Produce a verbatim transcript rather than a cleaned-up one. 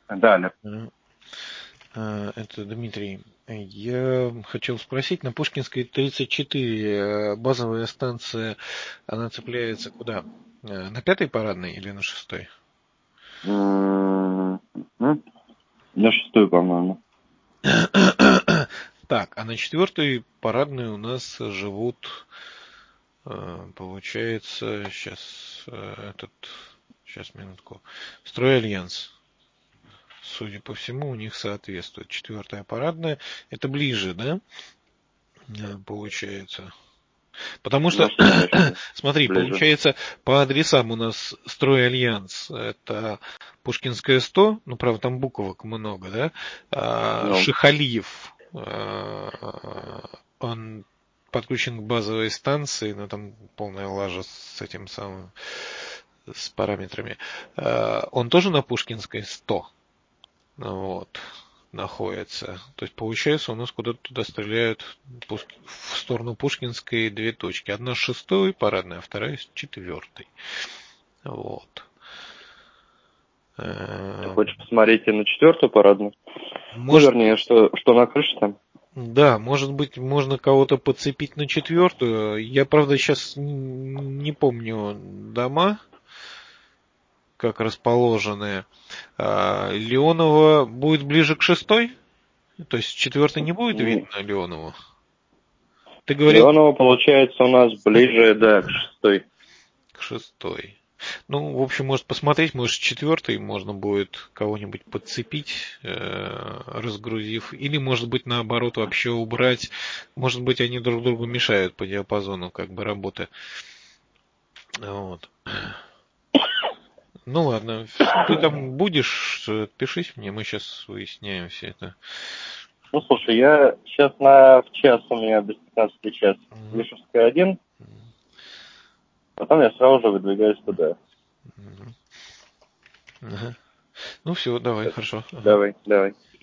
Да, Олег. А, Это Дмитрий. Я хотел спросить, на Пушкинской тридцать четыре э, базовая станция, она цепляется куда? Э, На пятой парадной или на шестой? М, м, На шестую, по-моему. Так, а на четвертой парадной у нас живут, э, получается, сейчас этот, сейчас минутку, Стройальянс. Судя по всему, у них соответствует. Четвертая парадная. Это ближе, да? Э, Получается. Потому Ну, что, что значит смотри, ближе? получается, по адресам у нас Стройальянс. Это Пушкинская сто, ну, правда, там буквок много, да? А, Ну, Шихалиев, а, он подключен к базовой станции, но там полная лажа с этим самым, с параметрами. А, Он тоже на Пушкинской сто. Вот, находится. То есть получается у нас куда-то туда стреляют в сторону Пушкинской две точки. Одна с шестой парадной, а вторая с четвертой. Вот. ты Э, хочешь посмотреть и на четвертую парадную? Ну, Может вернее, быть, что, что на крыше там? да, может быть, можно кого-то подцепить на четвертую. Я, правда, сейчас не помню дома, как расположены. А, Леонова будет ближе к шестой? То есть четвертой не будет М, видно Леонову? Ты говорил Леонова, получается, у нас ближе, да, к шестой. к шестой. Ну, в общем, может посмотреть, может, с четвертой можно будет кого-нибудь подцепить, э, разгрузив, или, может быть, наоборот, вообще убрать. Может быть, они друг другу мешают по диапазону, как бы, работы. Вот. Ну ладно, ты там будешь, э, пишись мне, мы сейчас выясняем все это. Ну, слушай, я сейчас на в час, у меня до пятнадцати час, Мгм. Вишевская один, потом я сразу же выдвигаюсь туда. Мгм. Ага. Ну все, давай, Так, хорошо. Ага. давай, давай.